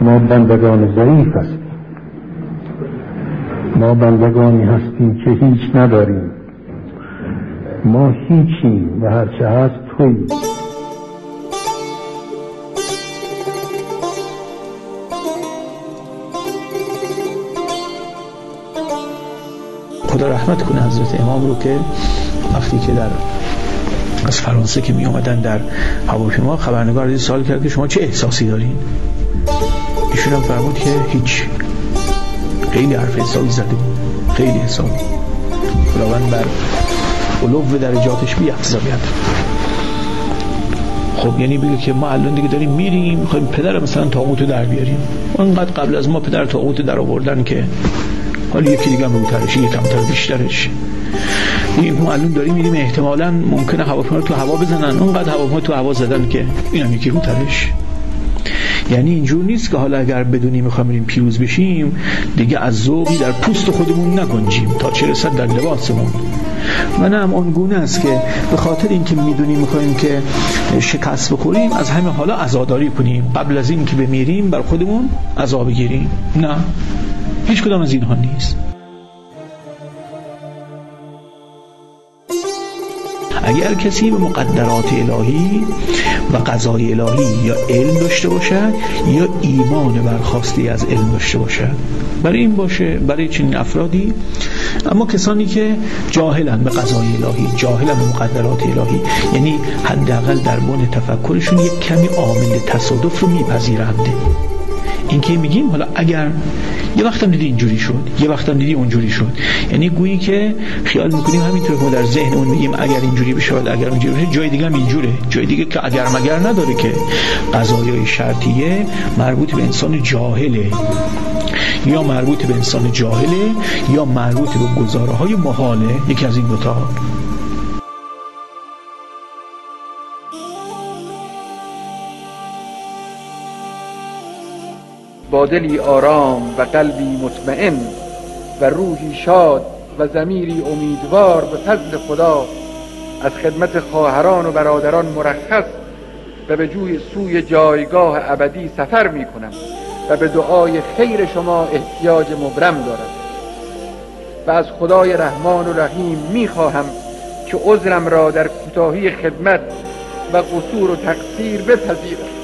ما بندگان ضعیف هستیم، ما بندگانی هستیم که هیچ نداریم، ما هیچیم و هرچه هست تویی. خدا رحمت کنه حضرت امام رو که وقتی که از فرانسه که می اومدن در هواپیما، خبرنگار از سوال کرد که شما چه احساسی دارین؟ ایشون هم فرمود که هیچ. خیلی حرف حسابی زده بود، خیلی حسابی. خداوند بر علو درجاتش بیفزاید. خب یعنی بگه که ما الان دیگه داریم میریم، میخوایم پدر مثلا طاغوت در بیاریم، انقدر قبل از ما پدر طاغوت در آوردن که حالا یکی دیگه هم روترش، یکی کمتر بیشترش. ما الان داریم میریم، احتمالاً ممکنه هواپیما رو تو هوا بزنن، اونقدر هواپیما تو هوا زدن که اینم یکی روترش. یعنی اینجور نیست که حالا اگر بدونیم میخوایم بریم پیروز بشیم دیگه از ذوقی در پوست خودمون نگنجیم تا چه رسد در لباسمون. و نه هم آنگونه است که به خاطر اینکه میدونیم میخوایم که شکست بخوریم از همه حالا عزاداری کنیم، قبل از این که بمیریم بر خودمون عذاب بگیریم. نه، هیچ کدام از اینها نیست. اگر کسی به مقدرات الهی و قضای الهی یا علم داشته باشد یا ایمان برخواسته از علم داشته باشد، برای این باشه، برای چنین افرادی. اما کسانی که جاهلن به قضای الهی، جاهلن به مقدرات الهی، یعنی حداقل در بن تفکرشون یک کمی عامل تصادف رو میپذیرند. این که میگیم حالا اگر یه وقتم دیدی اینجوری شد، یه وقتم دیدی اونجوری شد، یعنی گویی که خیال میکنیم همینطور که ما در ذهنمون میگیم اگر اینجوری بشه، اگر اونجوری بشه، جای دیگه هم اینجوره، جای دیگه که اگر مگر نداره که قضایای شرطیه مربوط به انسان جاهله، یا مربوط به انسان جاهله یا مربوط به گزاره‌های محاله، یکی از این دو تا. با دلی آرام و قلبی مطمئن و روحی شاد و ضمیری امیدوار به فضل خدا از خدمت خواهران و برادران مرخص و به سوی جایگاه ابدی سفر می کنم و به دعای خیر شما احتیاج مبرم دارم و از خدای رحمان و رحیم می خواهم که عذرم را در کوتاهی خدمت و قصور و تقصیر بپذیرد